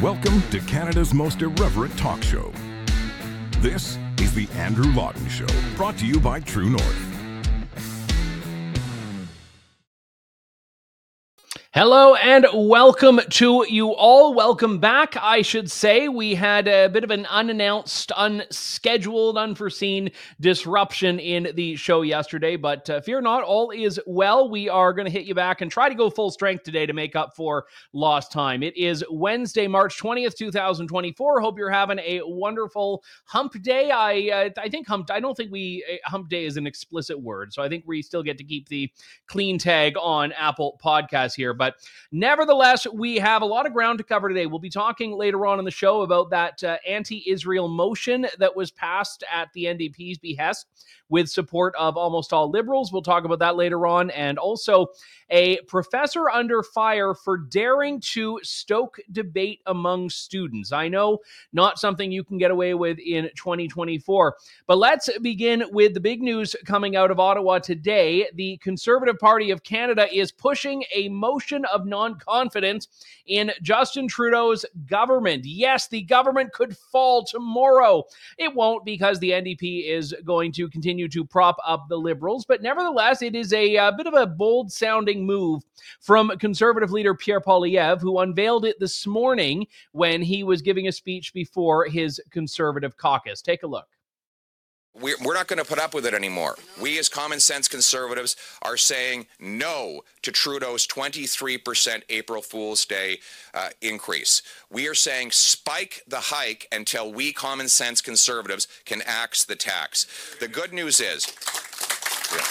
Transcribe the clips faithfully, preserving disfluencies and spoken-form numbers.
Welcome to Canada's most irreverent talk show. This is The Andrew Lawton Show, brought to you by True North. Hello and welcome to you all. Welcome back, I should say. We had a bit of an unannounced, unscheduled, unforeseen disruption in the show yesterday, but uh, fear not, all is well. We are going to hit you back and try to go full strength today to make up for lost time. It is Wednesday, March twentieth, twenty twenty-four. Hope you're having a wonderful hump day. I uh, I think hump, I don't think we, uh, hump day is an explicit word, so I think we still get to keep the clean tag on Apple Podcasts here. But nevertheless, we have a lot of ground to cover today. We'll be talking later on in the show about that uh, anti-Israel motion that was passed at the N D P's behest with support of almost all Liberals. We'll talk about that later on. And also a professor under fire for daring to stoke debate among students. I know not something you can get away with in twenty twenty-four. But let's begin with the big news coming out of Ottawa today. The Conservative Party of Canada is pushing a motion of non-confidence in Justin Trudeau's government. Yes, the government could fall tomorrow. It won't, because the N D P is going to continue to prop up the Liberals. But nevertheless, it is a, a bit of a bold-sounding move from Conservative leader Pierre Poilievre, who unveiled it this morning when he was giving a speech before his Conservative caucus. Take a look. We're, we're not going to put up with it anymore. We as common sense Conservatives are saying no to Trudeau's twenty-three percent April Fool's Day uh, increase. We are saying spike the hike until we common sense Conservatives can axe the tax. The good news is... Yeah.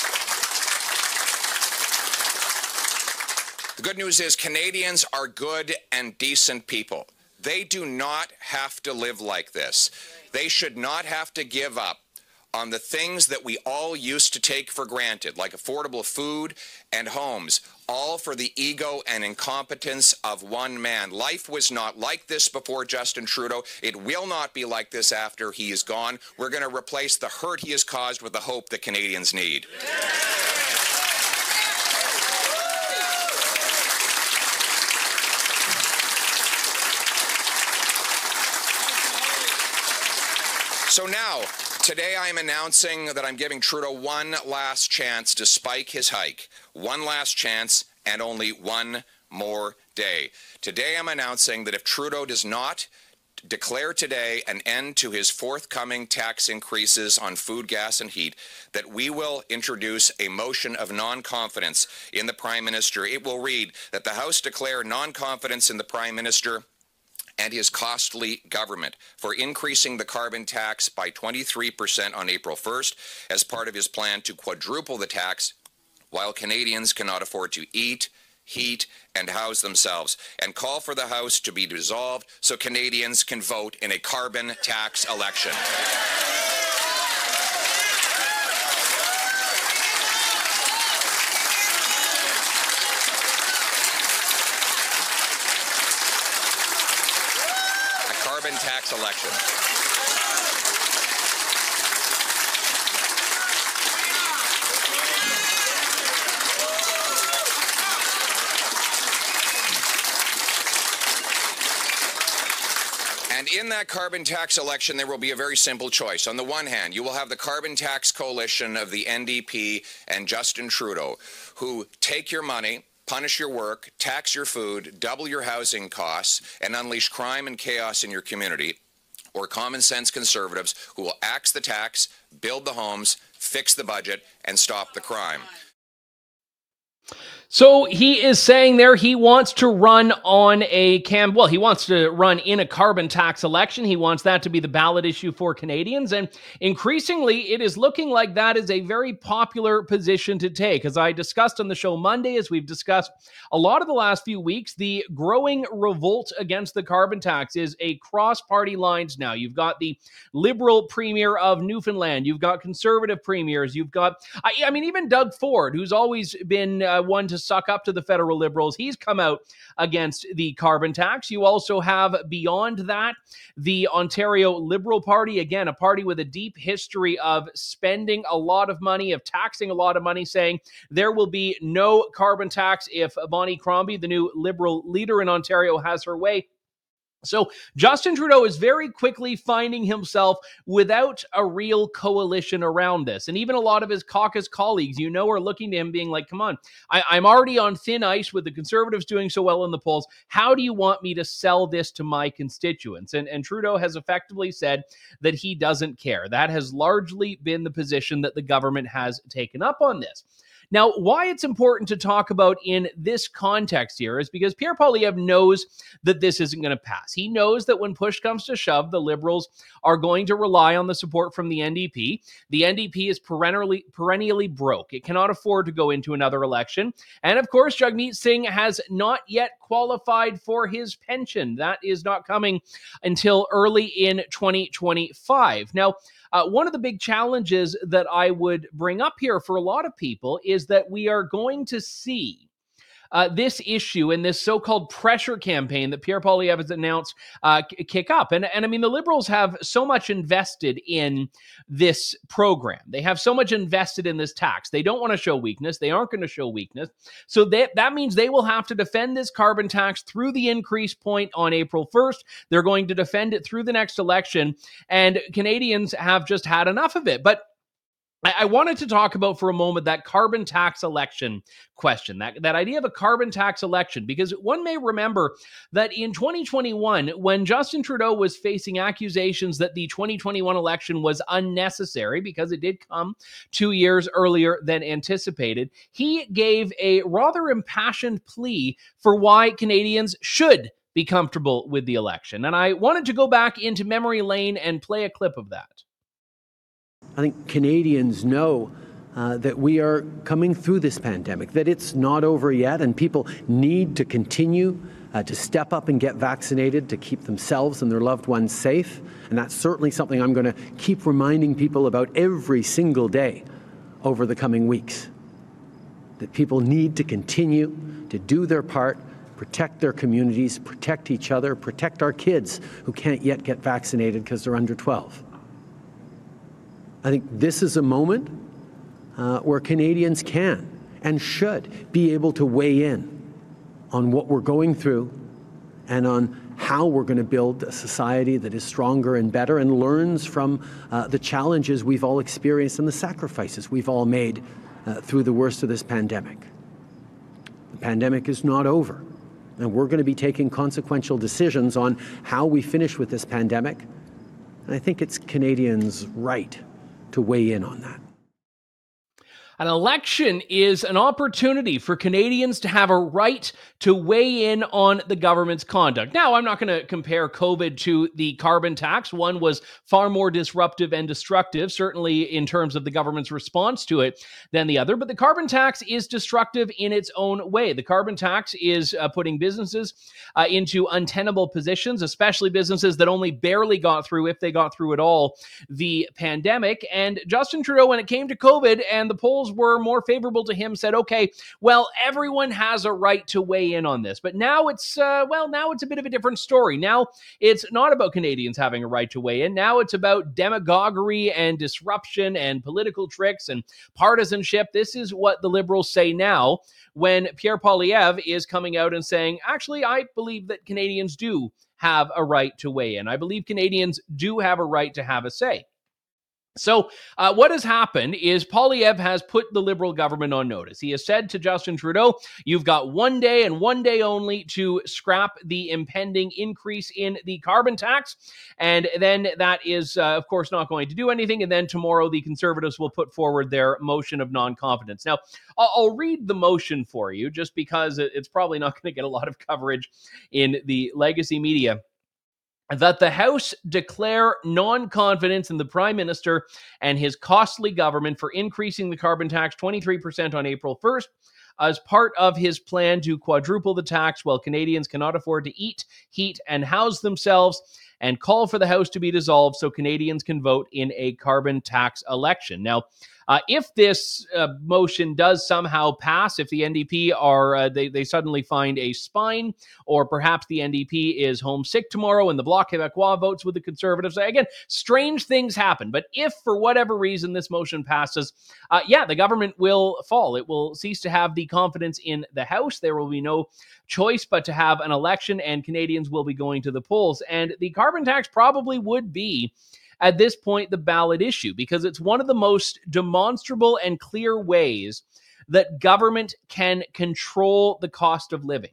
The good news is Canadians are good and decent people. They do not have to live like this. They should not have to give up on the things that we all used to take for granted, like affordable food and homes, all for the ego and incompetence of one man. Life was not like this before Justin Trudeau. It will not be like this after he is gone. We're going to replace the hurt he has caused with the hope that Canadians need. So now, today I am announcing that I'm giving Trudeau one last chance to spike his hike. One last chance and only one more day. Today I'm announcing that if Trudeau does not declare today an end to his forthcoming tax increases on food, gas, and heat, that we will introduce a motion of non-confidence in the Prime Minister. It will read that the House declare non-confidence in the Prime Minister and his costly government for increasing the carbon tax by twenty-three percent on April first as part of his plan to quadruple the tax while Canadians cannot afford to eat, heat, and house themselves, and call for the House to be dissolved so Canadians can vote in a carbon tax election. Carbon tax election. And in that carbon tax election, there will be a very simple choice. On the one hand, you will have the carbon tax coalition of the N D P and Justin Trudeau, who take your money, punish your work, tax your food, double your housing costs, and unleash crime and chaos in your community, or common sense Conservatives who will axe the tax, build the homes, fix the budget, and stop the crime. So he is saying there he wants to run on a cam. Well, he wants to run in a carbon tax election. He wants that to be the ballot issue for Canadians. And increasingly, it is looking like that is a very popular position to take. As I discussed on the show Monday, as we've discussed a lot of the last few weeks, the growing revolt against the carbon tax is across party lines now. You've got the Liberal Premier of Newfoundland. You've got Conservative premiers. You've got, I, I mean, even Doug Ford, who's always been uh, one to suck up to the federal Liberals. He's come out against the carbon tax. You also have, beyond that, the Ontario Liberal Party, again, a party with a deep history of spending a lot of money, of taxing a lot of money, saying there will be no carbon tax if Bonnie Crombie, the new Liberal leader in Ontario, has her way. So Justin Trudeau is very quickly finding himself without a real coalition around this. And even a lot of his caucus colleagues, you know, are looking to him being like, come on, I, I'm already on thin ice with the Conservatives doing so well in the polls. How do you want me to sell this to my constituents? And, and Trudeau has effectively said that he doesn't care. That has largely been the position that the government has taken up on this. Now, why it's important to talk about in this context here is because Pierre Poilievre knows that this isn't going to pass. He knows that when push comes to shove, the Liberals are going to rely on the support from the N D P. The N D P is perennially, perennially broke. It cannot afford to go into another election. And of course, Jagmeet Singh has not yet qualified for his pension. That is not coming until early in twenty twenty-five. Now, Uh, one of the big challenges that I would bring up here for a lot of people is that we are going to see uh, this issue and this so-called pressure campaign that Pierre Poilievre has announced uh, kick up. And, and I mean, the Liberals have so much invested in this program. They have so much invested in this tax. They don't want to show weakness. They aren't going to show weakness. So they, that means they will have to defend this carbon tax through the increase point on April first. They're going to defend it through the next election. And Canadians have just had enough of it. But I wanted to talk about for a moment that carbon tax election question, that, that idea of a carbon tax election, because one may remember that in twenty twenty-one, when Justin Trudeau was facing accusations that the twenty twenty-one election was unnecessary because it did come two years earlier than anticipated, he gave a rather impassioned plea for why Canadians should be comfortable with the election. And I wanted to go back into memory lane and play a clip of that. I think Canadians know uh, that we are coming through this pandemic, that it's not over yet, and people need to continue uh, to step up and get vaccinated to keep themselves and their loved ones safe. And that's certainly something I'm going to keep reminding people about every single day over the coming weeks. That people need to continue to do their part, protect their communities, protect each other, protect our kids who can't yet get vaccinated because they're under twelve. I think this is a moment uh, where Canadians can and should be able to weigh in on what we're going through and on how we're going to build a society that is stronger and better and learns from uh, the challenges we've all experienced and the sacrifices we've all made uh, through the worst of this pandemic. The pandemic is not over, and we're going to be taking consequential decisions on how we finish with this pandemic. And I think it's Canadians' right to weigh in on that. An election is an opportunity for Canadians to have a right to weigh in on the government's conduct. Now, I'm not going to compare COVID to the carbon tax. One was far more disruptive and destructive, certainly in terms of the government's response to it, than the other. But the carbon tax is destructive in its own way. The carbon tax is uh, putting businesses uh, into untenable positions, especially businesses that only barely got through, if they got through at all, the pandemic. And Justin Trudeau, when it came to COVID and the polls were more favorable to him, said, okay, well, everyone has a right to weigh in on this. But now it's, uh, well, now it's a bit of a different story. Now it's not about Canadians having a right to weigh in. Now it's about demagoguery and disruption and political tricks and partisanship. This is what the Liberals say now when Pierre Poilievre is coming out and saying, actually, I believe that Canadians do have a right to weigh in. I believe Canadians do have a right to have a say. So uh, what has happened is Poilievre has put the Liberal government on notice. He has said to Justin Trudeau, you've got one day and one day only to scrap the impending increase in the carbon tax. And then that is, uh, of course, not going to do anything. And then tomorrow the Conservatives will put forward their motion of non-confidence. Now, I'll, I'll read the motion for you just because it's probably not going to get a lot of coverage in the legacy media. That the House declare non-confidence in the Prime Minister and his costly government for increasing the carbon tax twenty-three percent on April first as part of his plan to quadruple the tax while Canadians cannot afford to eat, heat, and house themselves. and call for the House to be dissolved so Canadians can vote in a carbon tax election. Now, Uh, if this uh, motion does somehow pass, if the N D P are, uh, they, they suddenly find a spine, or perhaps the N D P is homesick tomorrow and the Bloc Québécois votes with the Conservatives, again, strange things happen. But if for whatever reason this motion passes, uh, yeah, the government will fall. It will cease to have the confidence in the House. There will be no choice but to have an election, and Canadians will be going to the polls. And the carbon tax probably would be, at this point, the ballot issue, because it's one of the most demonstrable and clear ways that government can control the cost of living.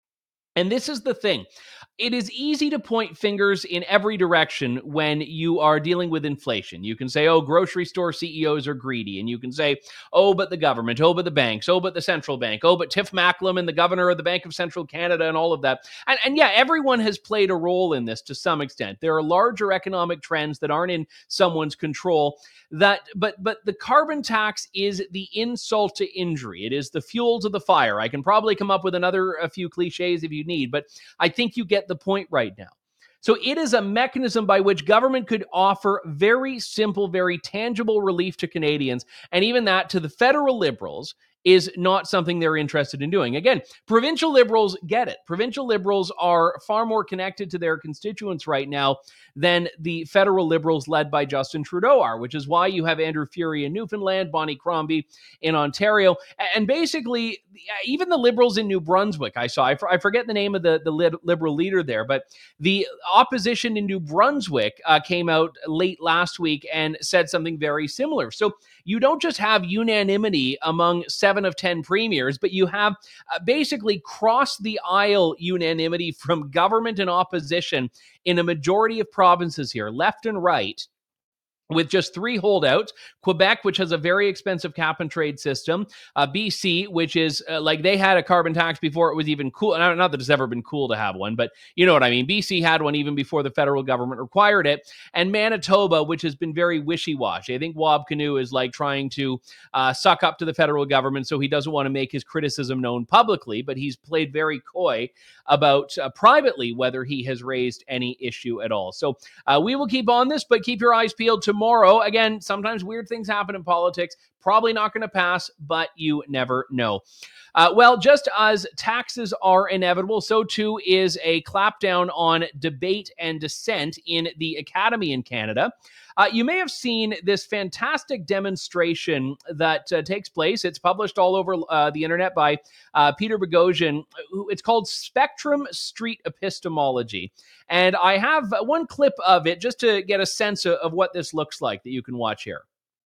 And this is the thing. It is easy to point fingers in every direction when you are dealing with inflation. You can say, oh, grocery store C E Os are greedy. And you can say, oh, but the government, oh, but the banks, oh, but the central bank, oh, but Tiff Macklem and the governor of the Bank of Central Canada and all of that. And, and yeah, everyone has played a role in this to some extent. There are larger economic trends that aren't in someone's control. That, but but the carbon tax is the insult to injury. It is the fuel to the fire. I can probably come up with another a few cliches if you need, but I think you get the point right now. So it is a mechanism by which government could offer very simple, very tangible relief to Canadians, and even that to the federal Liberals is not something they're interested in doing. Again, provincial Liberals get it. Provincial Liberals are far more connected to their constituents right now than the federal Liberals led by Justin Trudeau are, which is why you have Andrew Furey in Newfoundland, Bonnie Crombie in Ontario, and basically even the Liberals in New Brunswick. I saw, I forget the name of the, the Liberal leader there, but the opposition in New Brunswick uh, came out late last week and said something very similar. So you don't just have unanimity among seven of ten premiers, but you have uh, basically cross the aisle unanimity from government and opposition in a majority of provinces here, left and right, with just three holdouts. Quebec, which has a very expensive cap and trade system. Uh, B C, which is uh, like they had a carbon tax before it was even cool. Not that it's ever been cool to have one, but you know what I mean. B C had one even before the federal government required it. And Manitoba, which has been very wishy-washy. I think Wab Kinew is like trying to uh, suck up to the federal government, so he doesn't want to make his criticism known publicly, but he's played very coy about uh, privately whether he has raised any issue at all. So uh, we will keep on this, but keep your eyes peeled tomorrow. Tomorrow, again, sometimes weird things happen in politics. Probably not going to pass, but you never know. Uh, well, just as taxes are inevitable, so too is a clampdown on debate and dissent in the Academy in Canada. Uh, you may have seen this fantastic demonstration that uh, takes place. It's published all over uh, the internet by uh, Peter Boghossian. It's called Spectrum Street Epistemology. And I have one clip of it just to get a sense of, of what this looks like that you can watch here.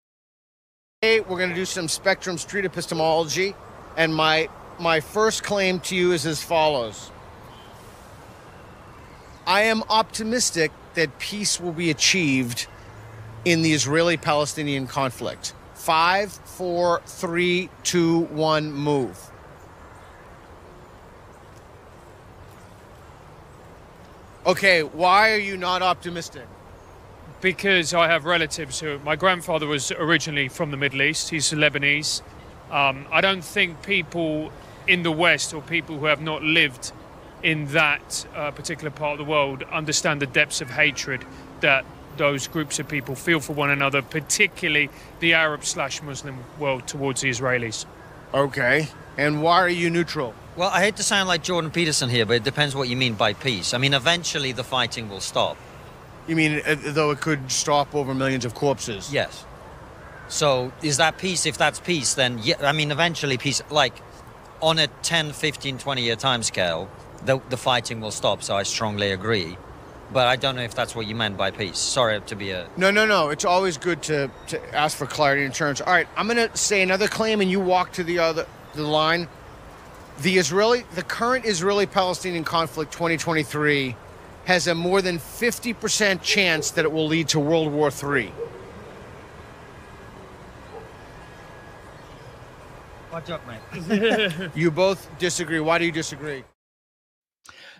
Today, we're going to do some Spectrum Street Epistemology. And my, my first claim to you is as follows. I am optimistic that peace will be achieved in the Israeli-Palestinian conflict. Five, four, three, two, one, move. Okay, why are you not optimistic? Because I have relatives who... My grandfather was originally from the Middle East. He's Lebanese. Um, I don't think people in the West, or people who have not lived in that uh, particular part of the world, understand the depths of hatred that those groups of people feel for one another, particularly the Arab slash Muslim world towards the Israelis. Okay. And why are you neutral? Well, I hate to sound like Jordan Peterson here, but it depends what you mean by peace. I mean, eventually the fighting will stop. You mean uh, though it could stop over millions of corpses? Yes. So is that peace? If that's peace, then yeah, I mean, eventually peace, like on a ten, fifteen, twenty year time scale, the, the fighting will stop. So I strongly agree. But I don't know if that's what you meant by peace. Sorry to be a... No, no, no. It's always good to, to ask for clarity in terms. All right, I'm going to say another claim and you walk to the other the line. The Israeli, the current Israeli-Palestinian conflict twenty twenty-three has a more than fifty percent chance that it will lead to World War Three. Watch up, mate. You both disagree. Why do you disagree?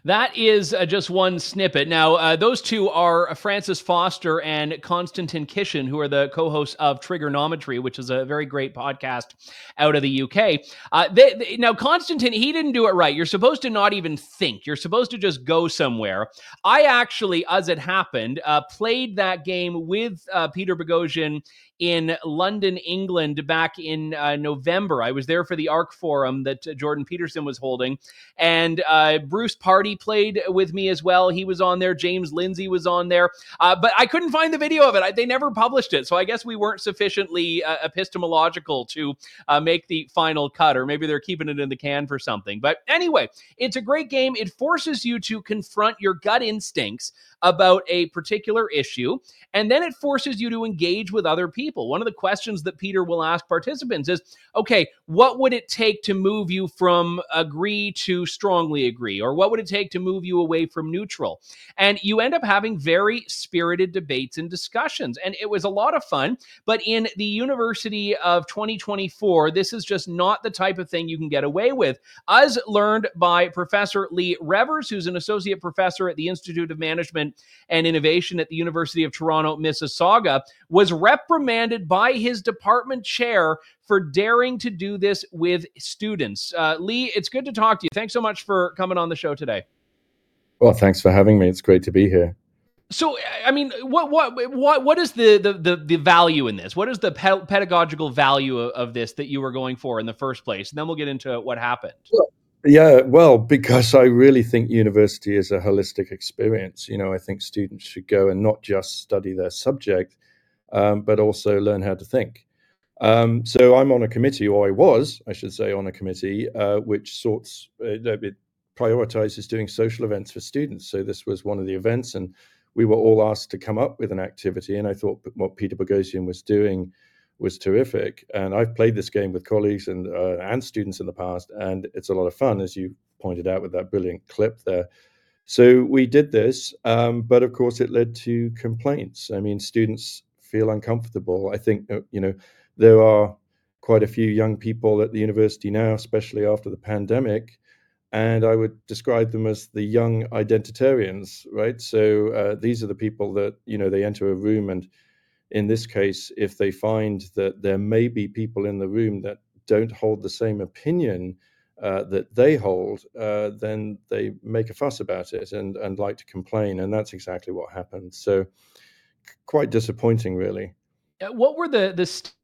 That is uh, just one snippet. Now, uh, those two are Francis Foster and Konstantin Kishin, who are the co-hosts of Trigonometry, which is a very great podcast out of the U K. Uh, they, they, now, Konstantin, he didn't do it right. You're supposed to not even think. You're supposed to just go somewhere. I actually, as it happened, uh, played that game with uh, Peter Boghossian in London, England, back in uh, November. I was there for the ARC Forum that uh, Jordan Peterson was holding, and uh, Bruce Party played with me as well. He was on there. James Lindsay was on there, uh, but I couldn't find the video of it. I, they never published it, so I guess we weren't sufficiently uh, epistemological to uh, make the final cut, or maybe they're keeping it in the can for something. But anyway, it's a great game. It forces you to confront your gut instincts about a particular issue, and then it forces you to engage with other people. One of the questions that Peter will ask participants is, okay, what would it take to move you from agree to strongly agree? Or what would it take to move you away from neutral? And you end up having very spirited debates and discussions. And it was a lot of fun. But in the University of twenty twenty-four, this is just not the type of thing you can get away with, as learned by Professor Lee Revers, who's an associate professor at the Institute of Management and Innovation at the University of Toronto, Mississauga, was reprimanded by his department chair for daring to do this with students. Uh, Lee, it's good to talk to you. Thanks so much for coming on the show today. Well, thanks for having me. It's great to be here. So, I mean, what what what what is the the the, the value in this? What is the pe- pedagogical value of, of this that you were going for in the first place? And then we'll get into what happened. Well, yeah, well, because I really think university is a holistic experience. You know, I think students should go and not just study their subject, um, but also learn how to think. Um, so I'm on a committee, or I was, I should say, on a committee, uh, which sorts, uh, it prioritizes doing social events for students. So this was one of the events, and we were all asked to come up with an activity. And I thought what Peter Boghossian was doing was terrific. And I've played this game with colleagues and uh, and students in the past, and it's a lot of fun, as you pointed out with that brilliant clip there. So we did this, um, but of course it led to complaints. I mean, students feel uncomfortable. I think, you know, there are quite a few young people at the university now, especially after the pandemic, and I would describe them as the young identitarians, right? So uh, these are the people that, you know, they enter a room, and in this case, if they find that there may be people in the room that don't hold the same opinion uh, that they hold, uh, then they make a fuss about it and, and like to complain, and that's exactly what happened. So quite disappointing, really. Uh, What were the the st-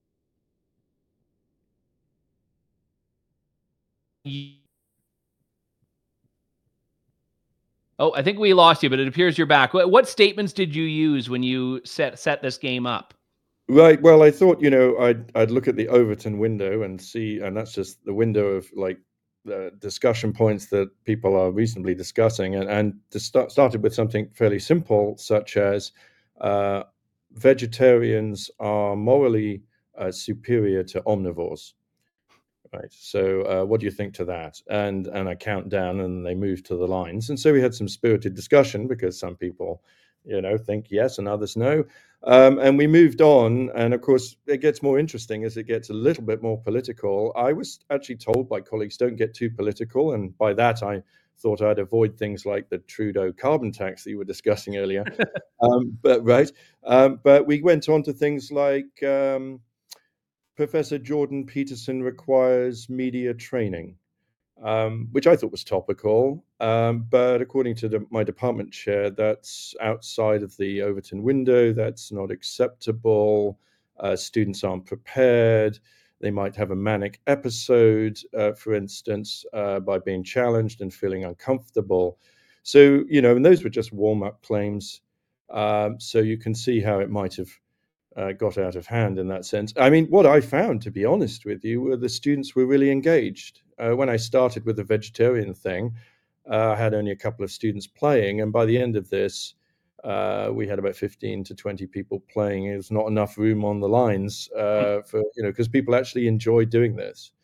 Oh, I think we lost you, but it appears you're back. What, what statements did you use when you set set this game up? Right. Well, I thought, you know, I'd I'd look at the Overton window and see, and that's just the window of like the discussion points that people are reasonably discussing, and and to start, started with something fairly simple, such as uh, vegetarians are morally uh, superior to omnivores. Right. So, uh, what do you think to that? And and I count down, and they move to the lines. And so we had some spirited discussion, because some people, you know, think yes and others no. Um, and we moved on. And of course, it gets more interesting as it gets a little bit more political. I was actually told by colleagues, don't get too political. And by that, I thought I'd avoid things like the Trudeau carbon tax that you were discussing earlier. um, but right. Um, but we went on to things like um, Professor Jordan Peterson requires media training, um, which I thought was topical. Um, but according to the, my department chair, that's outside of the Overton window. That's not acceptable. Uh, students aren't prepared. They might have a manic episode, uh, for instance, uh, by being challenged and feeling uncomfortable. So, you know, and those were just warm-up claims. Um, so you can see how it might have Uh, got out of hand in that sense. I mean, what I found, to be honest with you, were the students were really engaged. Uh, when I started with the vegetarian thing, uh, I had only a couple of students playing, and by the end of this, uh, we had about fifteen to twenty people playing. It was not enough room on the lines uh, for, you know, because people actually enjoy doing this.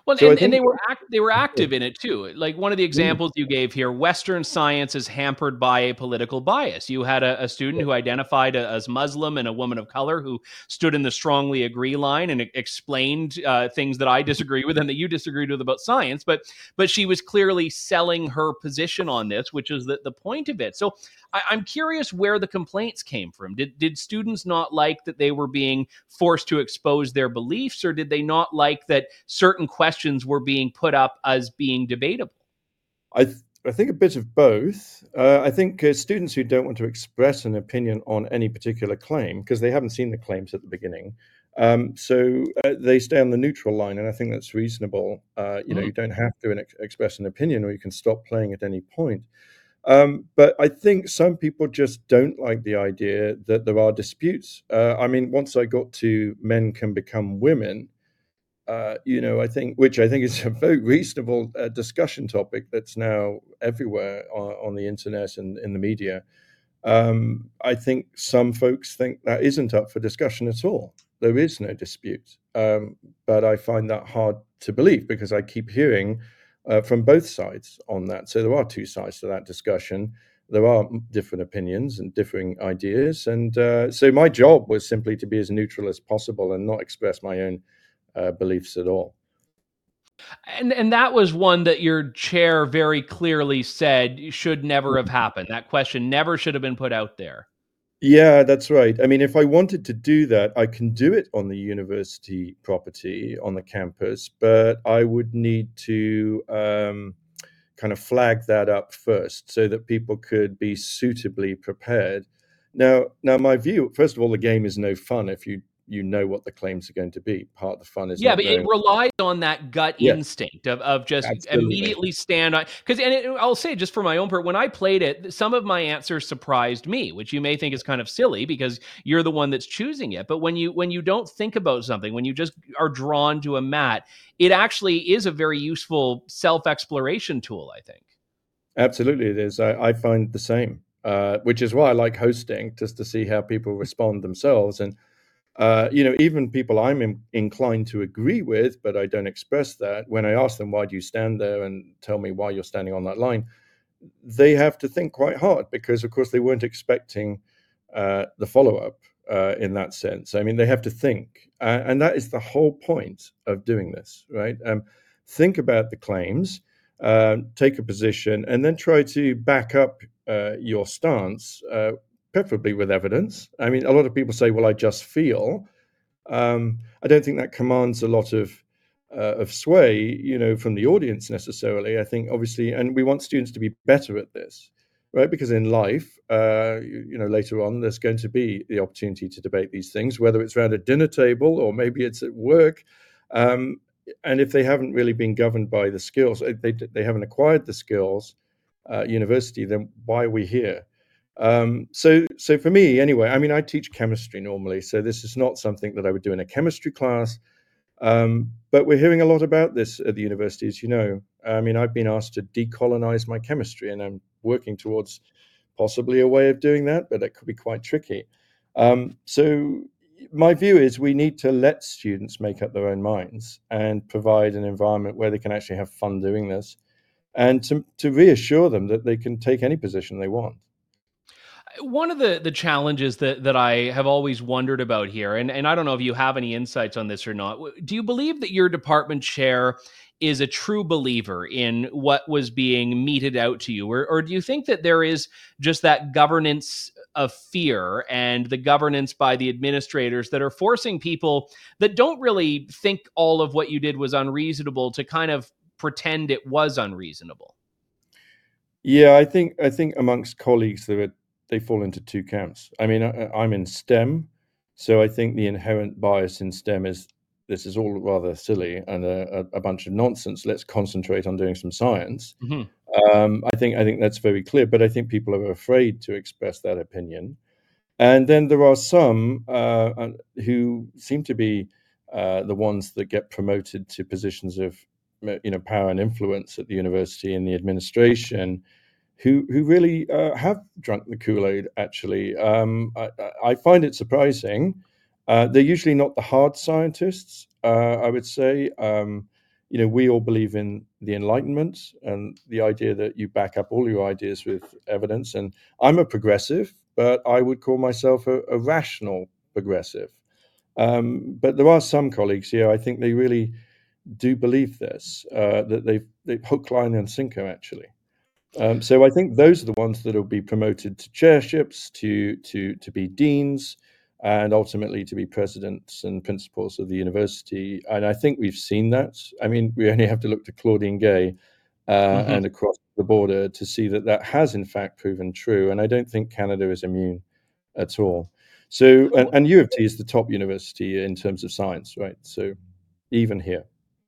Well, So I and, and think, they were act, they were active in it too. Like one of the examples you gave here, Western science is hampered by a political bias. You had a, a student who identified a, as Muslim and a woman of color who stood in the strongly agree line and e- explained uh, things that I disagree with and that you disagreed with about science. But but she was clearly selling her position on this, which is the, the point of it. So I, I'm curious where the complaints came from. Did did students not like that they were being forced to expose their beliefs, or did they not like that certain questions were being put up as being debatable? I th- I think a bit of both. Uh, I think uh, students who don't want to express an opinion on any particular claim because they haven't seen the claims at the beginning, um, so uh, they stay on the neutral line, and I think that's reasonable. Uh, you know, Mm. you don't have to ex- express an opinion, or you can stop playing at any point. Um, but I think some people just don't like the idea that there are disputes. Uh, I mean, once I got to men can become women, uh, you know, I think, which I think is a very reasonable uh, discussion topic that's now everywhere on, on the internet and in the media. Um, I think some folks think that isn't up for discussion at all. There is no dispute. Um, but I find that hard to believe because I keep hearing uh, from both sides on that. So there are two sides to that discussion. There are m- different opinions and differing ideas. And uh, so my job was simply to be as neutral as possible and not express my own uh, beliefs at all. And and that was one that your chair very clearly said should never have happened. That question never should have been put out there. Yeah, that's right. I mean, if I wanted to do that, I can do it on the university property on the campus, but I would need to um, kind of flag that up first so that people could be suitably prepared. Now, now my view, first of all, the game is no fun if you you know what the claims are going to be. Part of the fun is Yeah, not but it knowing. relies on that gut Yeah, instinct of of just absolutely. immediately stand on. Because and it, I'll say just for my own part, when I played it, some of my answers surprised me, which you may think is kind of silly because you're the one that's choosing it. But when you when you don't think about something, when you just are drawn to a mat, it actually is a very useful self exploration tool, I think. Absolutely, it is. I, I find the same, uh, which is why I like hosting, just to see how people respond themselves. And Uh, you know, even people I'm in, inclined to agree with, but I don't express that. When I ask them, why do you stand there and tell me why you're standing on that line, they have to think quite hard because, of course, they weren't expecting uh, the follow up uh, in that sense. I mean, they have to think. Uh, and that is the whole point of doing this, right? Um, think about the claims, uh, take a position, and then try to back up uh, your stance, uh, preferably with evidence. I mean, a lot of people say, well, I just feel. Um, I don't think that commands a lot of uh, of sway, you know, from the audience necessarily. I think obviously, and we want students to be better at this, right? Because in life, uh, you, you know, later on, there's going to be the opportunity to debate these things, whether it's around a dinner table or maybe it's at work. Um, and if they haven't really been governed by the skills, uh, they they haven't acquired the skills uh, at university, then why are we here? Um, so, so for me, anyway, I mean, I teach chemistry normally, so this is not something that I would do in a chemistry class. Um, but we're hearing a lot about this at the university, as you know. I mean, I've been asked to decolonize my chemistry, and I'm working towards possibly a way of doing that, but that could be quite tricky. Um, so, my view is we need to let students make up their own minds and provide an environment where they can actually have fun doing this, and to, to reassure them that they can take any position they want. One of the the challenges that that I have always wondered about here, and and I don't know if you have any insights on this or not. w- Do you believe that your department chair is a true believer in what was being meted out to you, or or do you think that there is just that governance of fear and the governance by the administrators that are forcing people that don't really think all of what you did was unreasonable to kind of pretend it was unreasonable? Yeah, I think I think amongst colleagues there are, they fall into two camps. I mean, I, I'm in STEM, so I think the inherent bias in STEM is this is all rather silly and a, a, a bunch of nonsense. Let's concentrate on doing some science. Mhm. Um, I think I think that's very clear, but I think people are afraid to express that opinion. And then there are some uh, uh, who seem to be uh, the ones that get promoted to positions of you know power and influence at the university and the administration who who really uh, have drunk the Kool-Aid. Actually, um, I, I find it surprising. Uh, they're usually not the hard scientists. Uh, I would say, um, you know, we all believe in the Enlightenment and the idea that you back up all your ideas with evidence. And I'm a progressive, but I would call myself a, a rational progressive. Um, but there are some colleagues here, I think they really do believe this, uh, that they've, they've hook, line, and sinker, actually. Um, so I think those are the ones that will be promoted to chairships, to to to be deans, and ultimately to be presidents and principals of the university. And I think we've seen that. I mean, we only have to look to Claudine Gay uh, Mm-hmm. and across the border to see that that has in fact proven true. And I don't think Canada is immune at all. So, and, and U of T is the top university in terms of science, right? So even here.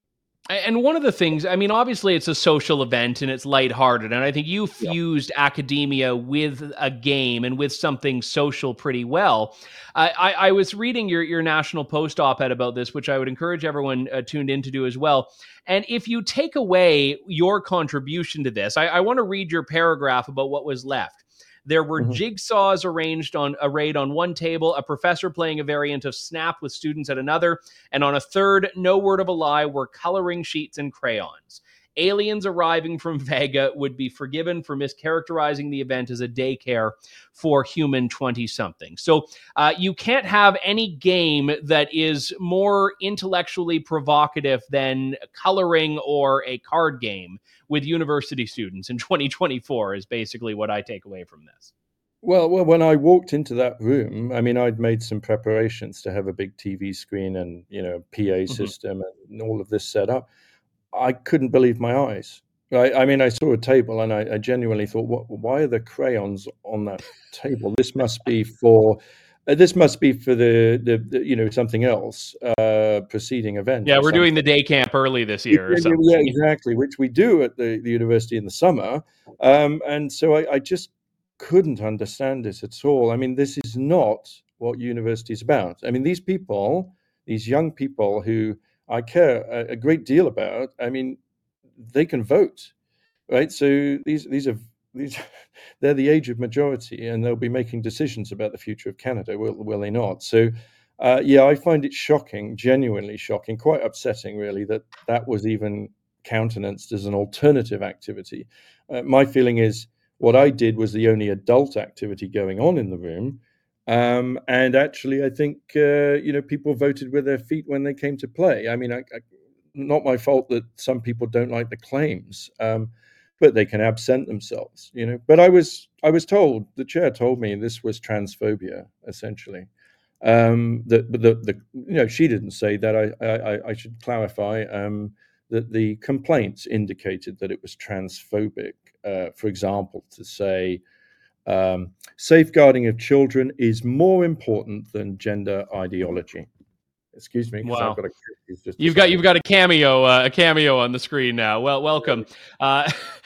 And one of the things, I mean, obviously it's a social event and it's lighthearted. And I think you Yeah. fused academia with a game and with something social pretty well. I, I, I was reading your, your National Post op-ed about this, which I would encourage everyone uh, tuned in to do as well. And if you take away your contribution to this, I, I want to read your paragraph about what was left. There were Mhm. jigsaws arranged on arrayed on one table, a professor playing a variant of Snap with students at another, and on a third, no word of a lie, were coloring sheets and crayons. Aliens arriving from Vega would be forgiven for mischaracterizing the event as a daycare for human twenty-something. So uh, you can't have any game that is more intellectually provocative than coloring or a card game with university students in twenty twenty-four is basically what I take away from this. Well, well, when I walked into that room, I mean, I'd made some preparations to have a big T V screen and, you know, P A Mhm. system and all of this set up. I couldn't believe my eyes. Right? I mean, I saw a table and I, I genuinely thought, what, why are the crayons on that table? This must be for, uh, this must be for the, the, the you know, something else, uh, preceding event Yeah, or we're doing something. the day camp early this Yeah, year or yeah, yeah, something. exactly, which we do at the, the university in the summer. Um, and so I, I just couldn't understand this at all. I mean, this is not what university is about. I mean, these people, these young people who I care a, a great deal about, I mean, they can vote, right? So these these are these they're the age of majority, and they'll be making decisions about the future of Canada. Will will they not? So, uh, yeah, I find it shocking, genuinely shocking, quite upsetting, really, that that was even countenanced as an alternative activity. Uh, my feeling is what I did was the only adult activity going on in the room. Um, and actually, I think uh, you know people voted with their feet when they came to play. I mean, I, I, not my fault that some people don't like the claims. Um, but they can absent themselves, you know. But I was I was told, the chair told me this was transphobia, essentially. Um, that the, the, the you know she didn't say that. I I, I should clarify um, that the complaints indicated that it was transphobic. Uh, for example, to say um, safeguarding of children is more important than gender ideology. Excuse me, because I've Wow. got a kid who's just You've got decided. you've got a cameo uh, a cameo on the screen now. Well, welcome. Uh,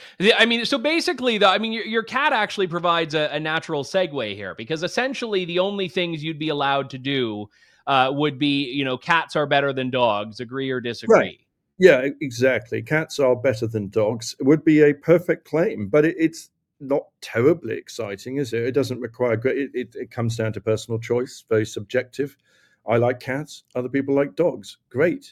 I mean, so basically, though, I mean, your, your cat actually provides a, a natural segue here because essentially the only things you'd be allowed to do uh, would be, you know, cats are better than dogs. Agree or Right. disagree? Yeah, e- exactly. Cats are better than dogs. It would be a perfect claim, but it, it's not terribly exciting, is it? It doesn't require great. It, it, it comes down to personal choice, very subjective. I like cats. Other people like dogs. Great.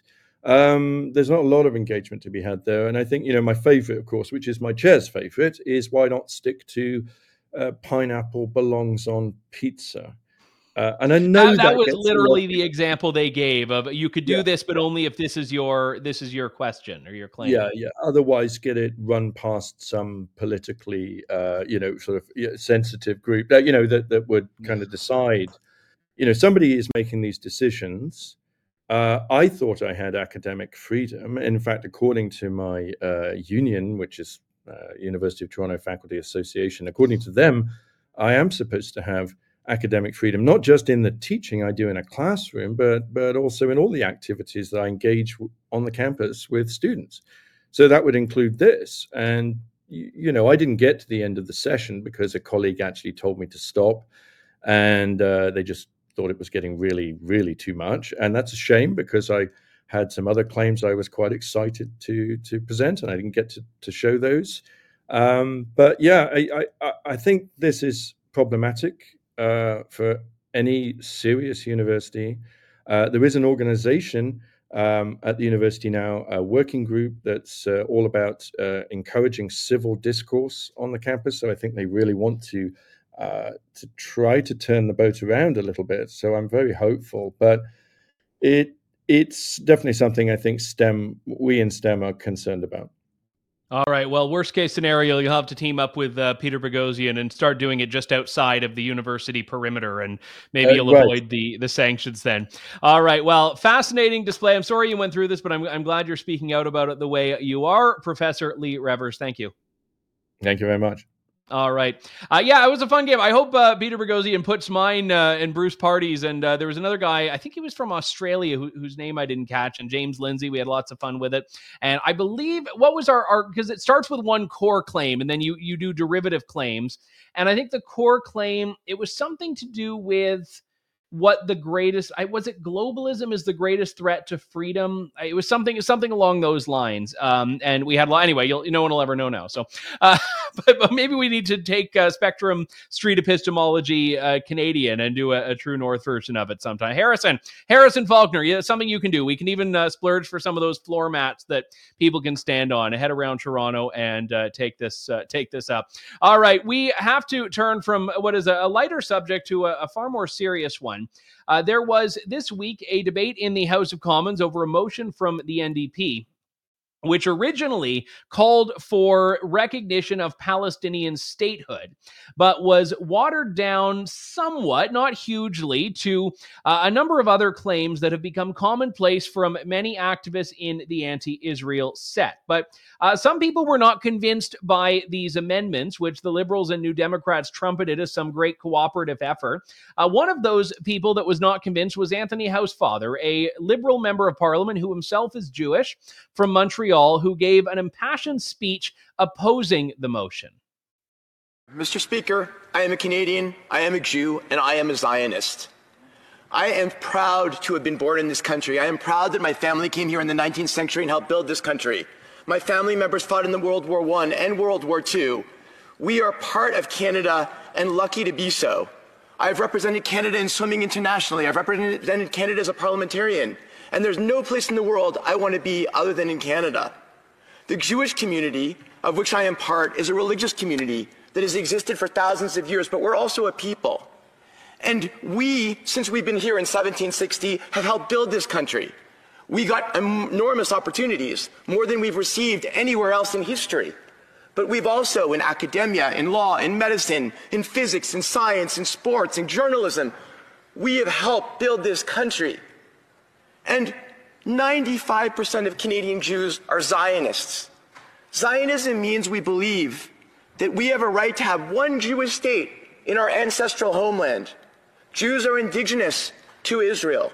Um, there's not a lot of engagement to be had there, and I think you know my favorite, of course, which is my chair's favorite, is why not stick to uh, pineapple belongs on pizza. Uh, and I know That that that was gets a lot. literally the example they gave of you could Yeah. do this, but only if this is your this is your question or your claim. Yeah, yeah. Otherwise, get it run past some politically, uh, you know, sort of yeah, sensitive group that you know that that would kind of decide. You know, somebody is making these decisions. Uh, I thought I had academic freedom. In fact, according to my uh, union, which is uh, University of Toronto Faculty Association, according to them, I am supposed to have academic freedom, not just in the teaching I do in a classroom, but but also in all the activities that I engage w- on the campus with students. So that would include this. And y- you know, I didn't get to the end of the session because a colleague actually told me to stop, and uh, they just thought it was getting really, really too much. And that's a shame because I had some other claims I was quite excited to to present, and I didn't get to, to show those. Um, but yeah, I, I, I think this is problematic uh, for any serious university. Uh, there is an organization um, at the university now a working group that's uh, all about uh, encouraging civil discourse on the campus. So I think they really want to uh, to try to turn the boat around a little bit. So I'm very hopeful, but it it's definitely something I think STEM we in STEM are concerned about. All right. Well, worst case scenario, you'll have to team up with uh, Peter Boghossian and start doing it just outside of the university perimeter, and maybe Uh, you'll right. avoid the the sanctions then. All right. Well, fascinating display. I'm sorry you went through this, but I'm I'm glad you're speaking out about it the way you are, Professor Lee Revers. Thank you. Thank you very much. All right. Uh, yeah, it was a fun game. I hope uh, Peter Boghossian puts mine uh, in Bruce parties. And uh, there was another guy, I think he was from Australia, who, whose name I didn't catch, and James Lindsay. We had lots of fun with it. And I believe, what was our, our because it starts with one core claim, and then you you do derivative claims. And I think the core claim, it was something to do with what the greatest, I was it globalism is the greatest threat to freedom. It was something something along those lines. Um, and we had, anyway, you'll, no one will ever know now. So, uh, but, but maybe we need to take uh, Spectrum Street Epistemology uh, Canadian and do a, a True North version of it sometime. Harrison, Harrison Faulkner, yeah, something you can do. We can even uh, splurge for some of those floor mats that people can stand on. Head around Toronto and uh, take this uh, take this up. All right, we have to turn from what is a, a lighter subject to a, a far more serious one. Uh, there was this week a debate in the House of Commons over a motion from the N D P, which originally called for recognition of Palestinian statehood, but was watered down somewhat, not hugely, to uh, a number of other claims that have become commonplace from many activists in the anti-Israel set. But uh, some people were not convinced by these amendments, which the Liberals and New Democrats trumpeted as some great cooperative effort. Uh, one of those people that was not convinced was Anthony Housefather, a Liberal member of Parliament who himself is Jewish, from Montreal, who gave an impassioned speech opposing the motion. Mister Speaker, I am a Canadian, I am a Jew, and I am a Zionist. I am proud to have been born in this country. I am proud that my family came here in the nineteenth century and helped build this country. My family members fought in the World War One and World War Two. We are part of Canada and lucky to be so. I've represented Canada in swimming internationally. I've represented Canada as a parliamentarian. And there's no place in the world I want to be other than in Canada. The Jewish community, of which I am part, is a religious community that has existed for thousands of years, but we're also a people. And we, since we've been here in seventeen sixty, have helped build this country. We got enormous opportunities, more than we've received anywhere else in history. But we've also, in academia, in law, in medicine, in physics, in science, in sports, in journalism, we have helped build this country. And ninety-five percent of Canadian Jews are Zionists. Zionism means we believe that we have a right to have one Jewish state in our ancestral homeland. Jews are indigenous to Israel.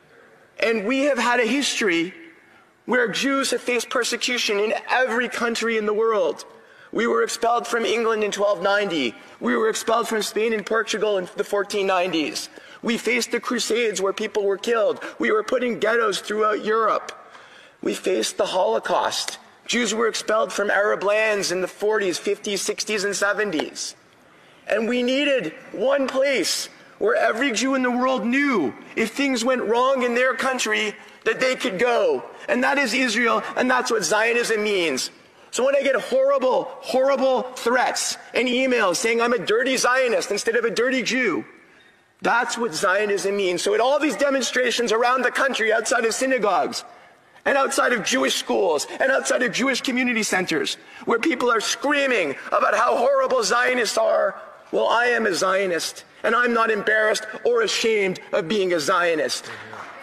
And we have had a history where Jews have faced persecution in every country in the world. We were expelled from England in twelve ninety. We were expelled from Spain and Portugal in the fourteen nineties. We faced the Crusades where people were killed. We were put in ghettos throughout Europe. We faced the Holocaust. Jews were expelled from Arab lands in the forties, fifties, sixties, and seventies. And we needed one place where every Jew in the world knew if things went wrong in their country that they could go. And that is Israel, and that's what Zionism means. So when I get horrible, horrible threats and emails saying I'm a dirty Zionist instead of a dirty Jew, that's what Zionism means. So at all these demonstrations around the country, outside of synagogues, and outside of Jewish schools, and outside of Jewish community centers, where people are screaming about how horrible Zionists are, well, I am a Zionist, and I'm not embarrassed or ashamed of being a Zionist.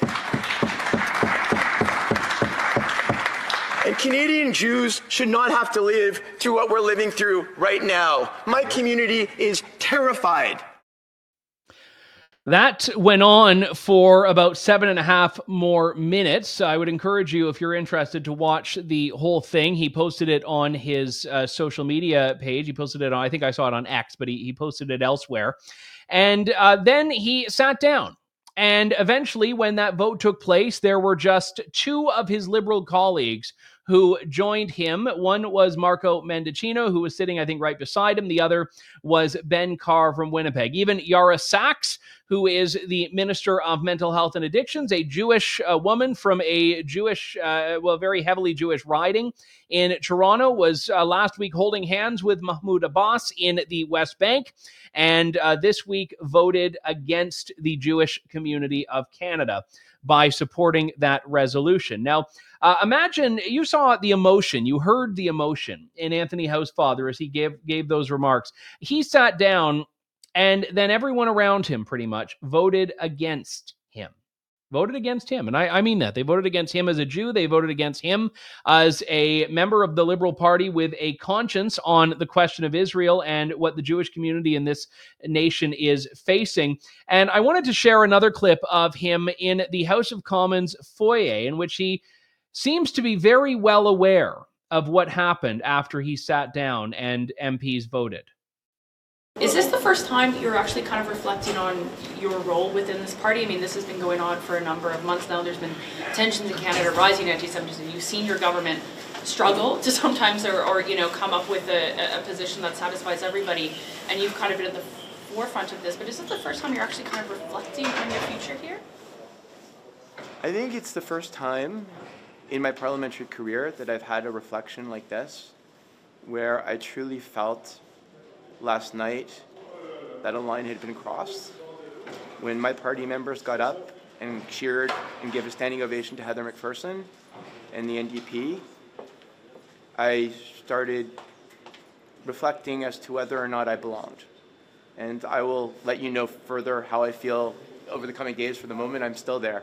And Canadian Jews should not have to live through what we're living through right now. My community is terrified. That went on for about seven and a half more minutes. I would encourage you, if you're interested, to watch the whole thing. He posted it on his uh, social media page. He posted it on, I think I saw it on X, but he, he posted it elsewhere. And uh, then he sat down. And eventually, when that vote took place, there were just two of his Liberal colleagues who joined him. One was Marco Mendicino, who was sitting, I think, right beside him. The other was Ben Carr from Winnipeg. Even Yara Sachs, who is the Minister of Mental Health and Addictions, a Jewish uh, woman from a Jewish, uh, well, very heavily Jewish riding in Toronto, was uh, last week holding hands with Mahmoud Abbas in the West Bank, and uh, this week voted against the Jewish community of Canada by supporting that resolution. Now, uh, imagine you saw the emotion, you heard the emotion in Anthony Housefather as he gave gave those remarks. He sat down, and then everyone around him pretty much voted against him. Voted against him. And I, I mean that. They voted against him as a Jew. They voted against him as a member of the Liberal Party with a conscience on the question of Israel and what the Jewish community in this nation is facing. And I wanted to share another clip of him in the House of Commons foyer, in which he seems to be very well aware of what happened after he sat down and M Ps voted. Is this the first time you're actually kind of reflecting on your role within this party? I mean, this has been going on for a number of months now. There's been tensions in Canada, rising anti-Semitism. You've seen your government struggle to sometimes or, or you know, come up with a, a position that satisfies everybody, and you've kind of been at the forefront of this. But is this the first time you're actually kind of reflecting on your future here? I think it's the first time in my parliamentary career that I've had a reflection like this, where I truly felt last night that a line had been crossed. When my party members got up and cheered and gave a standing ovation to Heather McPherson and the N D P, I started reflecting as to whether or not I belonged. And I will let you know further how I feel over the coming days. For the moment, I'm still there.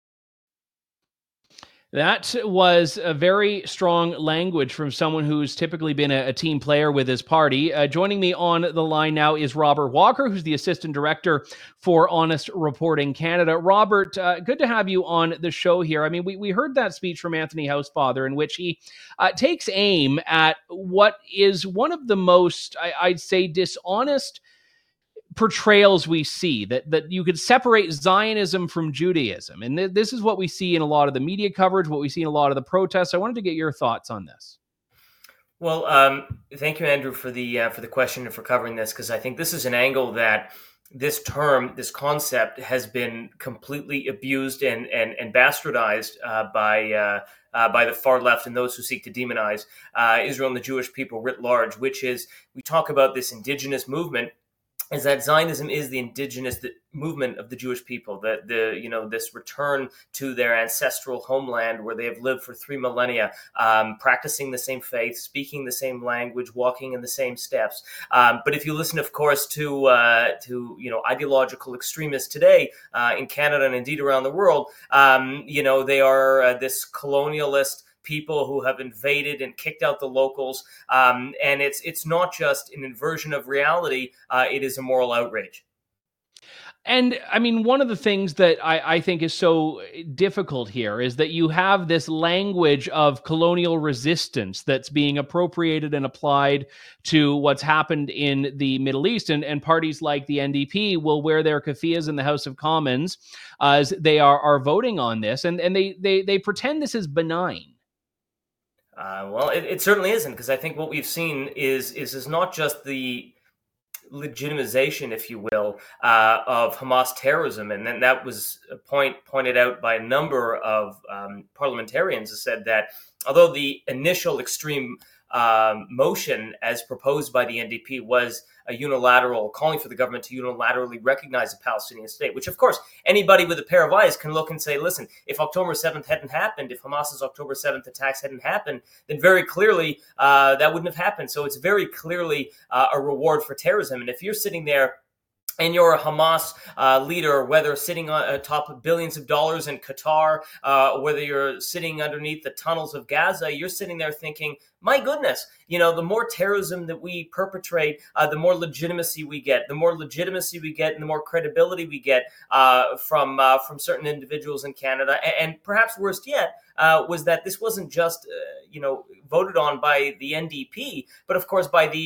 That was a very strong language from someone who's typically been a, a team player with his party. Uh, joining me on the line now is Robert Walker, who's the Assistant Director for Honest Reporting Canada. Robert, uh, good to have you on the show here. I mean, we, we heard that speech from Anthony Housefather in which he uh, takes aim at what is one of the most, I, I'd say, dishonest portrayals we see, that that you could separate Zionism from Judaism. And th- this is what we see in a lot of the media coverage, what we see in a lot of the protests. I wanted to get your thoughts on this. Well, um, thank you, Andrew, for the uh, for the question and for covering this, because I think this is an angle that this term, this concept, has been completely abused and and, and bastardized uh, by uh, uh, by the far left and those who seek to demonize uh, Israel and the Jewish people writ large, which is, we talk about this indigenous movement, is that Zionism is the indigenous the movement of the Jewish people, that the you know this return to their ancestral homeland where they have lived for three millennia, um, practicing the same faith, speaking the same language, walking in the same steps. Um, but if you listen, of course, to uh, to you know ideological extremists today uh, in Canada and indeed around the world, um, you know they are uh, this colonialist people who have invaded and kicked out the locals. Um, and it's it's not just an inversion of reality, uh, it is a moral outrage. And I mean, one of the things that I, I think is so difficult here is that you have this language of colonial resistance that's being appropriated and applied to what's happened in the Middle East. And, and parties like the N D P will wear their keffiyehs in the House of Commons as they are, are voting on this. And, and they, they, they pretend this is benign. Uh, well, it, it certainly isn't, because I think what we've seen is, is is not just the legitimization, if you will, uh, of Hamas terrorism, and then that was a point pointed out by a number of um, parliamentarians who said that although the initial extreme um, motion as proposed by the N D P was a unilateral, calling for the government to unilaterally recognize a Palestinian state, which of course anybody with a pair of eyes can look and say, listen, if October seventh hadn't happened, if Hamas's October seventh attacks hadn't happened, then very clearly uh, that wouldn't have happened. So it's very clearly uh, a reward for terrorism. And if you're sitting there and you're a Hamas uh, leader, whether sitting on atop billions of dollars in Qatar, uh, whether you're sitting underneath the tunnels of Gaza, you're sitting there thinking, my goodness, you know, the more terrorism that we perpetrate, uh, the more legitimacy we get, the more legitimacy we get and the more credibility we get uh, from uh, from certain individuals in Canada. And, and perhaps worst yet uh, was that this wasn't just, uh, you know, voted on by the N D P, but of course by the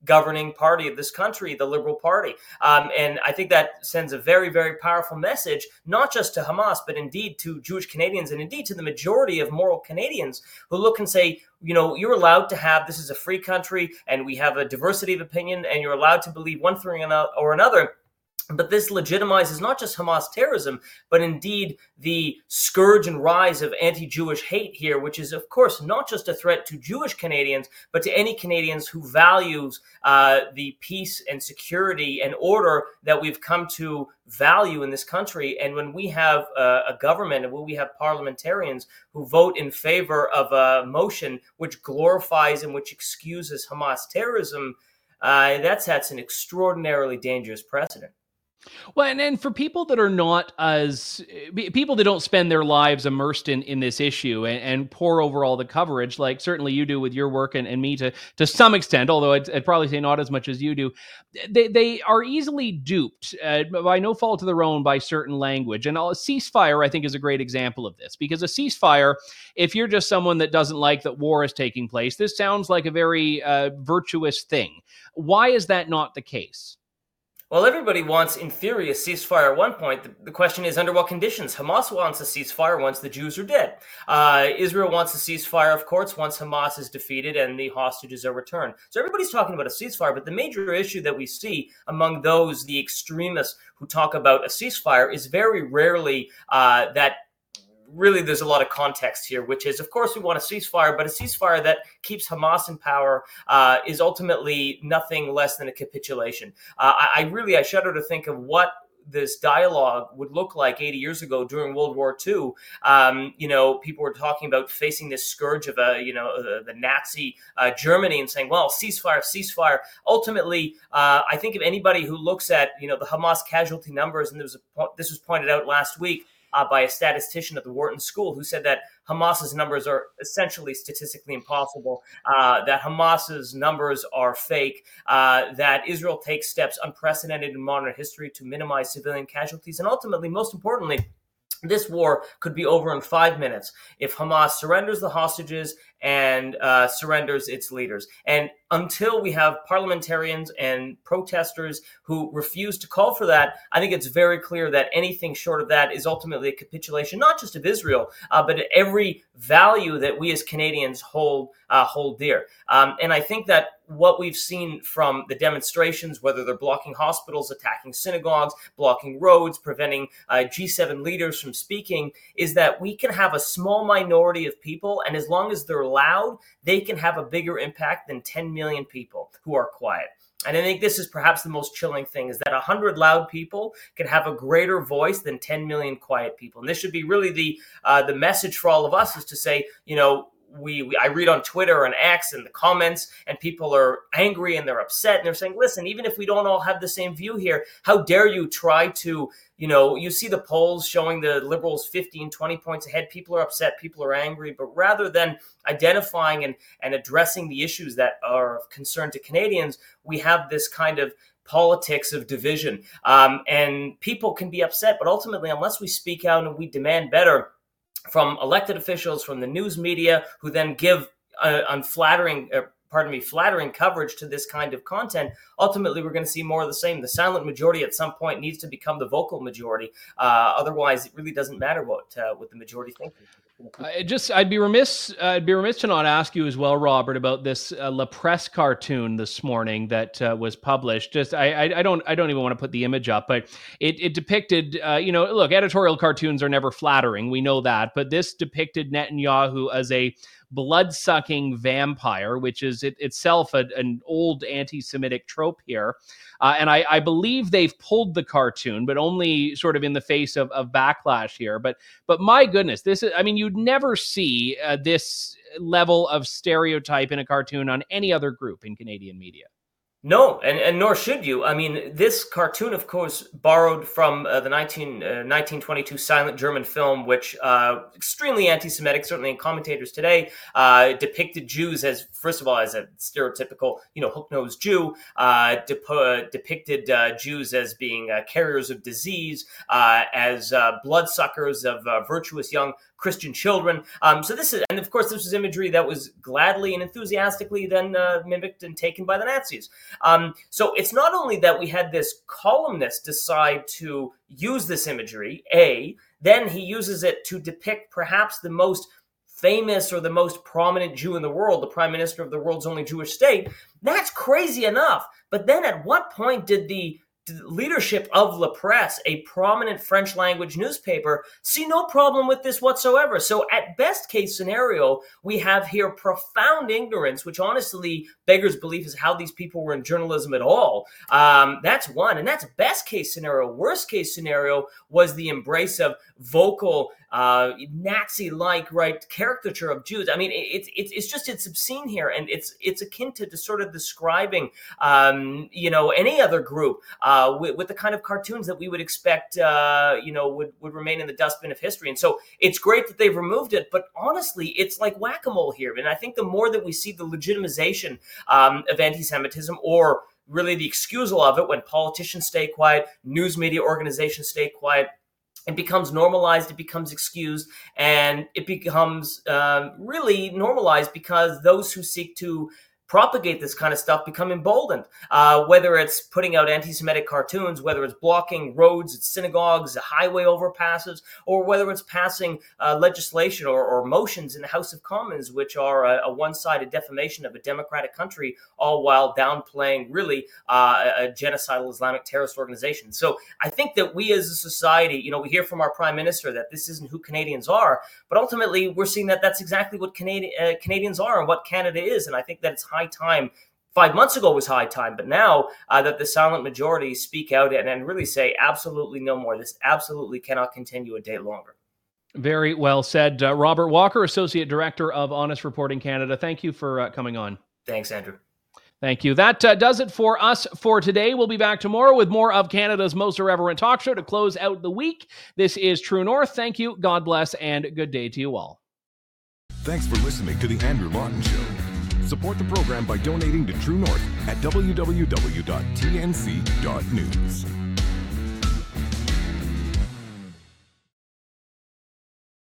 governing party of this country, the Liberal Party. Um, and I think that sends a very, very powerful message, not just to Hamas, but indeed to Jewish Canadians and indeed to the majority of moral Canadians who look and say, you know, you're allowed to have, this is a free country and we have a diversity of opinion and you're allowed to believe one thing or another. But this legitimizes not just Hamas terrorism, but indeed the scourge and rise of anti-Jewish hate here, which is, of course, not just a threat to Jewish Canadians, but to any Canadians who values uh, the peace and security and order that we've come to value in this country. And when we have uh, a government and when we have parliamentarians who vote in favor of a motion which glorifies and which excuses Hamas terrorism, uh, that sets an extraordinarily dangerous precedent. Well, and, and for people that are not as people that don't spend their lives immersed in, in this issue and, and pour over all the coverage, like certainly you do with your work and, and me to to some extent, although I'd, I'd probably say not as much as you do, they they are easily duped uh, by no fault of their own by certain language. And a ceasefire, I think, is a great example of this, because a ceasefire, if you're just someone that doesn't like that war is taking place, this sounds like a very uh, virtuous thing. Why is that not the case? Well, everybody wants, in theory, a ceasefire at one point. The, the question is, under what conditions? Hamas wants a ceasefire once the Jews are dead. Uh, Israel wants a ceasefire, of course, once Hamas is defeated and the hostages are returned. So everybody's talking about a ceasefire, but the major issue that we see among those, the extremists who talk about a ceasefire, is very rarely uh, that really there's a lot of context here, which is, of course, we want a ceasefire, but a ceasefire that keeps Hamas in power uh, is ultimately nothing less than a capitulation. Uh, I, I really, I shudder to think of what this dialogue would look like eighty years ago during World War Two. Um, you know, people were talking about facing this scourge of a, you know, the, the Nazi uh, Germany and saying, well, ceasefire, ceasefire. Ultimately, uh, I think of anybody who looks at, you know, the Hamas casualty numbers, and there was a, this was pointed out last week, Uh, by a statistician at the Wharton School, who said that Hamas's numbers are essentially statistically impossible, uh, that Hamas's numbers are fake, uh, that Israel takes steps unprecedented in modern history to minimize civilian casualties, and ultimately, most importantly, this war could be over in five minutes if Hamas surrenders the hostages and uh, surrenders its leaders. And until we have parliamentarians and protesters who refuse to call for that, I think it's very clear that anything short of that is ultimately a capitulation, not just of Israel, uh, but every value that we as Canadians hold uh, hold dear. Um, and I think that what we've seen from the demonstrations, whether they're blocking hospitals, attacking synagogues, blocking roads, preventing uh, G seven leaders from speaking, is that we can have a small minority of people, and as long as they're loud, they can have a bigger impact than ten million people who are quiet. And I think this is perhaps the most chilling thing, is that one hundred loud people can have a greater voice than ten million quiet people. And this should be really the uh, the message for all of us, is to say, you know, we, we I read on Twitter and X and the comments, and people are angry and they're upset, and they're saying, listen, even if we don't all have the same view here, how dare you try to, you know, you see the polls showing the Liberals fifteen, twenty points ahead. People are upset, people are angry, but rather than identifying and, and addressing the issues that are of concern to Canadians, we have this kind of politics of division. Um, and people can be upset, but ultimately, unless we speak out and we demand better from elected officials, from the news media, who then give uh, unflattering, uh, pardon me, flattering coverage to this kind of content, ultimately we're going to see more of the same. The silent majority at some point needs to become the vocal majority. Uh, otherwise, it really doesn't matter what uh, what the majority thinks. I just, I'd be remiss, uh, I'd be remiss to not ask you as well, Robert, about this uh, La Presse cartoon this morning that uh, was published. Just, I, I, I don't, I don't even want to put the image up, but it, it depicted, uh, you know, look, editorial cartoons are never flattering, we know that, but this depicted Netanyahu as a blood-sucking vampire, which is it, itself a, an old anti-Semitic trope here. Uh, and I, I believe they've pulled the cartoon, but only sort of in the face of, of backlash here. But but my goodness, this is, I mean, you'd never see uh, this level of stereotype in a cartoon on any other group in Canadian media. No, and, and nor should you. I mean, this cartoon, of course, borrowed from uh, the nineteen, uh, nineteen twenty-two silent German film, which uh, extremely anti-Semitic, certainly in commentators today, uh, depicted Jews as, first of all, as a stereotypical, you know, hook-nosed Jew, uh, dep- uh, depicted uh, Jews as being uh, carriers of disease, uh, as uh, bloodsuckers of uh, virtuous young Christian children. Um, so this is, and of course, this was imagery that was gladly and enthusiastically then uh, mimicked and taken by the Nazis. Um, so it's not only that we had this columnist decide to use this imagery, A, then he uses it to depict perhaps the most famous or the most prominent Jew in the world, the prime minister of the world's only Jewish state. That's crazy enough. But then at what point did the leadership of La Presse, a prominent French language newspaper, see no problem with this whatsoever? So at best case scenario, we have here profound ignorance, which honestly beggars belief is how these people were in journalism at all. Um, that's one. And that's best case scenario. Worst case scenario was the embrace of vocal uh, Nazi-like, right, caricature of Jews. I mean, it's it, it's just, it's obscene here. And it's it's akin to, to sort of describing, um, you know, any other group uh, with, with the kind of cartoons that we would expect, uh, you know, would, would remain in the dustbin of history. And so it's great that they've removed it. But honestly, it's like whack-a-mole here. And I think the more that we see the legitimization um, of anti-Semitism, or really the excusal of it when politicians stay quiet, news media organizations stay quiet, it becomes normalized, it becomes excused, and it becomes um, really normalized because those who seek to propagate this kind of stuff become emboldened, uh, whether it's putting out anti-Semitic cartoons, whether it's blocking roads at synagogues, highway overpasses, or whether it's passing uh, legislation or, or motions in the House of Commons, which are a, a one-sided defamation of a democratic country, all while downplaying really uh, a genocidal Islamic terrorist organization. So I think that we as a society, you know, we hear from our prime minister that this isn't who Canadians are, but ultimately we're seeing that that's exactly what Canadi- uh, Canadians are and what Canada is. And I think that it's high time. Five months ago was high time, but now uh, that the silent majority speak out and, and really say absolutely no more. This absolutely cannot continue a day longer. Very well said. Uh, Robert Walker, Associate Director of Honest Reporting Canada. Thank you for uh, coming on. Thanks, Andrew. Thank you. That uh, does it for us for today. We'll be back tomorrow with more of Canada's most irreverent talk show to close out the week. This is True North. Thank you. God bless and good day to you all. Thanks for listening to The Andrew Lawton Show. Support the program by donating to True North at w w w dot t n c dot news.